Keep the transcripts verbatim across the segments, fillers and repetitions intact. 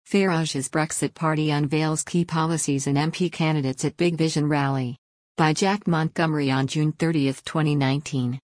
Farage's Brexit Party unveils key policies and M P candidates at Big Vision rally. By Jack Montgomery on June thirtieth, twenty nineteen.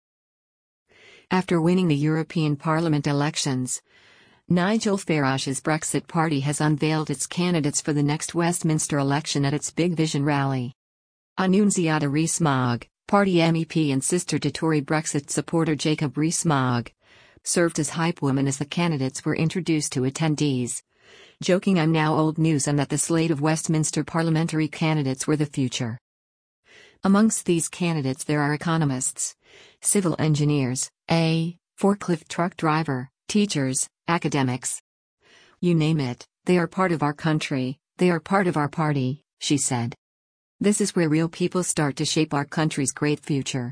After winning the European Parliament elections, Nigel Farage's Brexit Party has unveiled its candidates for the next Westminster election at its Big Vision rally. Annunziata Rees-Mogg, party M E P and sister to Tory Brexit supporter Jacob Rees-Mogg, served as hype woman as the candidates were introduced to attendees, joking "I'm now old news" and that the slate of Westminster parliamentary candidates were the future. Amongst these candidates there are economists, civil engineers, a forklift truck driver, teachers, academics. You name it, they are part of our country, they are part of our party, she said. This is where real people start to shape our country's great future.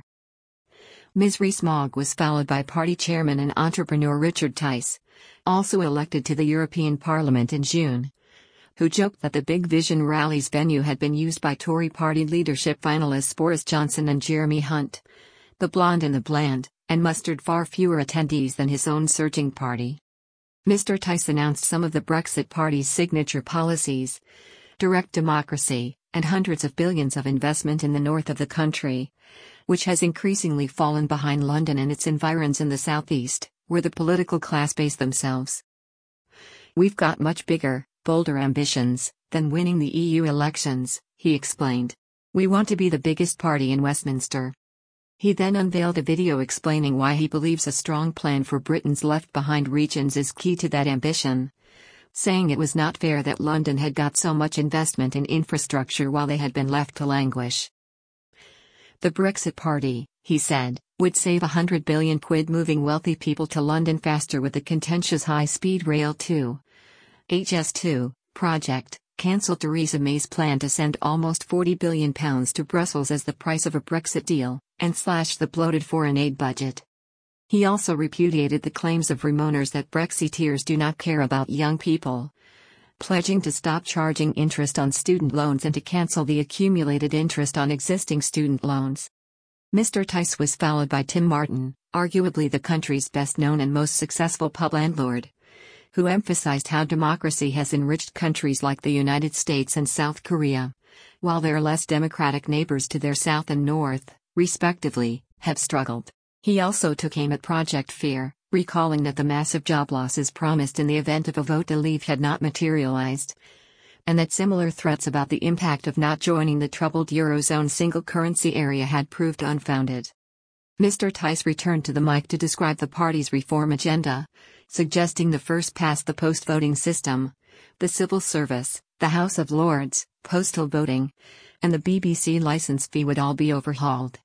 Miz Rees-Mogg was followed by party chairman and entrepreneur Richard Tice, also elected to the European Parliament in June, who joked that the Big Vision rally's venue had been used by Tory party leadership finalists Boris Johnson and Jeremy Hunt, the blonde and the bland, and mustered far fewer attendees than his own surging party. Mister Tice announced some of the Brexit Party's signature policies: direct democracy, and hundreds of billions of investment in the north of the country, which has increasingly fallen behind London and its environs in the southeast, where the political class base themselves. We've got much bigger, bolder ambitions than winning the E U elections, he explained. We want to be the biggest party in Westminster. He then unveiled a video explaining why he believes a strong plan for Britain's left-behind regions is key to that ambition, saying it was not fair that London had got so much investment in infrastructure while they had been left to languish. The Brexit Party, he said, would save a hundred billion quid moving wealthy people to London faster with the contentious high-speed rail two H S two project, cancelled Theresa May's plan to send almost forty billion pounds to Brussels as the price of a Brexit deal, and slashed the bloated foreign aid budget. He also repudiated the claims of Remoaners that Brexiteers do not care about young people, pledging to stop charging interest on student loans and to cancel the accumulated interest on existing student loans. Mister Tice was followed by Tim Martin, arguably the country's best-known and most successful pub landlord, who emphasized how democracy has enriched countries like the United States and South Korea, while their less democratic neighbors to their south and north, respectively, have struggled. He also took aim at Project Fear, recalling that the massive job losses promised in the event of a vote to leave had not materialized, and that similar threats about the impact of not joining the troubled Eurozone single currency area had proved unfounded. Mister Tice returned to the mic to describe the party's reform agenda, suggesting the first-past-the-post voting system, the civil service, the House of Lords, postal voting, and the B B C license fee would all be overhauled.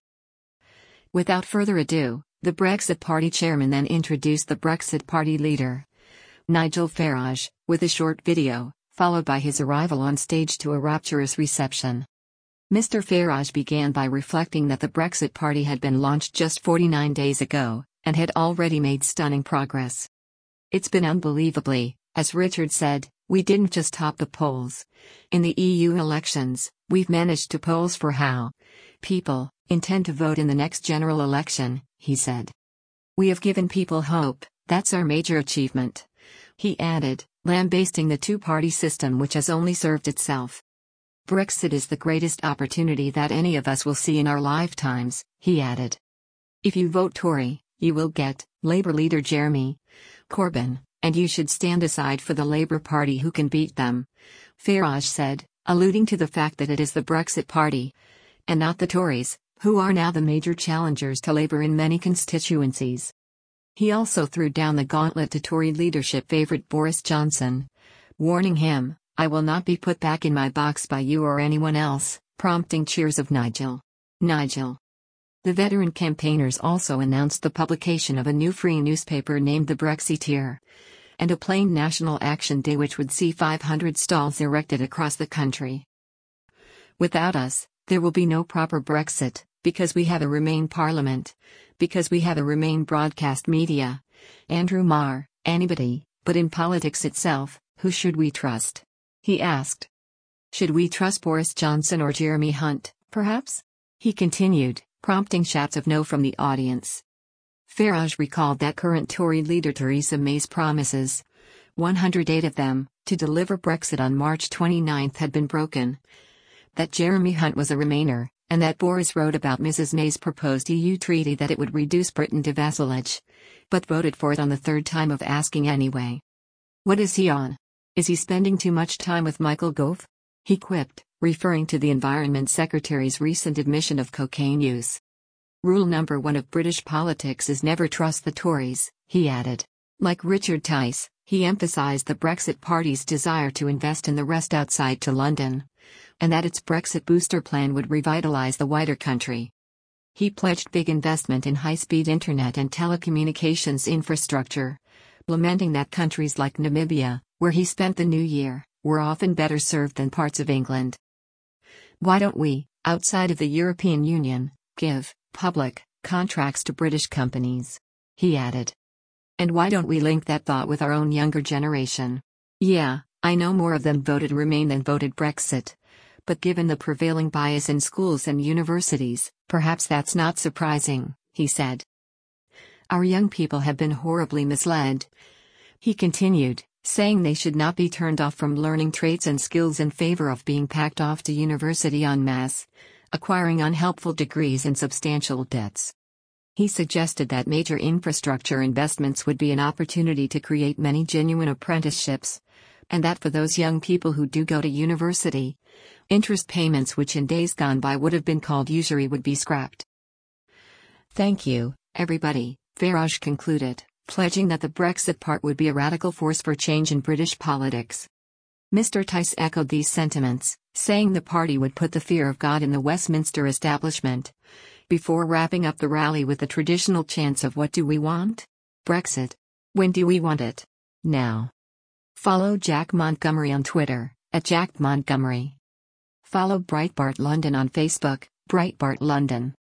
Without further ado, the Brexit Party chairman then introduced the Brexit Party leader, Nigel Farage, with a short video, followed by his arrival on stage to a rapturous reception. Mister Farage began by reflecting that the Brexit Party had been launched just forty-nine days ago, and had already made stunning progress. It's been unbelievably, as Richard said, we didn't just top the polls. In the E U elections, we've managed to polls for how people intend to vote in the next general election, he said. We have given people hope, that's our major achievement. He added, lambasting the two-party system which has only served itself. Brexit is the greatest opportunity that any of us will see in our lifetimes, he added. If you vote Tory, you will get Labour leader Jeremy Corbyn, and you should stand aside for the Labour Party who can beat them, Farage said, alluding to the fact that it is the Brexit Party, and not the Tories, who are now the major challengers to Labour in many constituencies. He also threw down the gauntlet to Tory leadership favourite Boris Johnson, warning him, I will not be put back in my box by you or anyone else, prompting cheers of Nigel. Nigel. The veteran campaigners also announced the publication of a new free newspaper named The Brexiteer, and a planned National Action Day which would see five hundred stalls erected across the country. Without us, there will be no proper Brexit, because we have a Remain Parliament, because we have a Remain broadcast media. Andrew Marr, anybody, but in politics itself, who should we trust? He asked. Should we trust Boris Johnson or Jeremy Hunt, perhaps? He continued, prompting shouts of no from the audience. Farage recalled that current Tory leader Theresa May's promises, one hundred eight of them, to deliver Brexit on March twenty-ninth had been broken. That Jeremy Hunt was a Remainer, and that Boris wrote about Missus May's proposed E U treaty that it would reduce Britain to vassalage. But voted for it on the third time of asking anyway. What is he on? Is he spending too much time with Michael Gove? He quipped, referring to the Environment Secretary's recent admission of cocaine use. Rule number one of British politics is never trust the Tories, he added. Like Richard Tice, he emphasized the Brexit Party's desire to invest in the rest outside to London, and that its Brexit booster plan would revitalise the wider country. He pledged big investment in high-speed internet and telecommunications infrastructure, lamenting that countries like Namibia, where he spent the new year, were often better served than parts of England. Why don't we, outside of the European Union, give public contracts to British companies? He added. And why don't we link that thought with our own younger generation? Yeah, I know more of them voted Remain than voted Brexit. But given the prevailing bias in schools and universities, perhaps that's not surprising, he said. Our young people have been horribly misled. He continued, saying they should not be turned off from learning traits and skills in favor of being packed off to university en masse, acquiring unhelpful degrees and substantial debts. He suggested that major infrastructure investments would be an opportunity to create many genuine apprenticeships, and that for those young people who do go to university, interest payments which in days gone by would have been called usury would be scrapped. Thank you, everybody, Farage concluded, pledging that the Brexit part would be a radical force for change in British politics. Mister Tice echoed these sentiments, saying the party would put the fear of God in the Westminster establishment, before wrapping up the rally with the traditional chants of "What do we want? Brexit. When do we want it? Now." Follow Jack Montgomery on Twitter, at Jack Montgomery. Follow Breitbart London on Facebook, Breitbart London.